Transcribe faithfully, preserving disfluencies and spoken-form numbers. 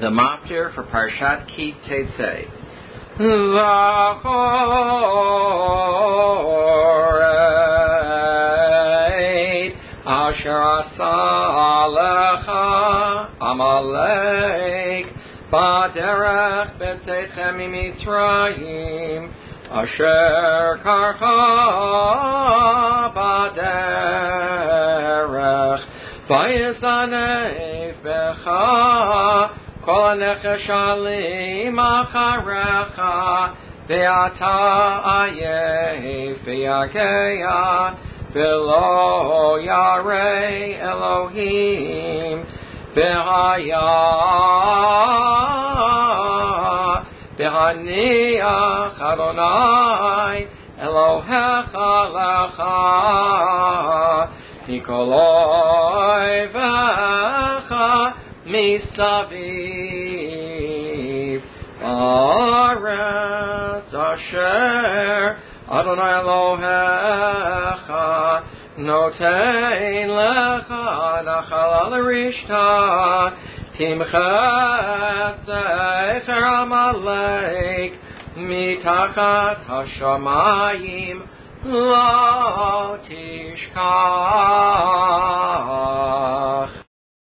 the Maftir for Parshat Ki Tetzei. Zachorei Asher Asa Lecha Amalek Baderech B'Tzeichem Mitzrayim Asher Karcha Baderech Vayizanei Becha Kol Necheshalim Acharecha Ve'ata Ayeh Ve'yageya Ve'lo Yarei Elohim Ve'haya Ve'haniach Adonai Elohecha Lecha Nikoloi Vecha Misaviv Aretz Asher Adonai Elohecha Notein Lecha Nachal Al-Rishta Timchet Zecher Amalek Mitachat Hashamayim Lo Tishkach.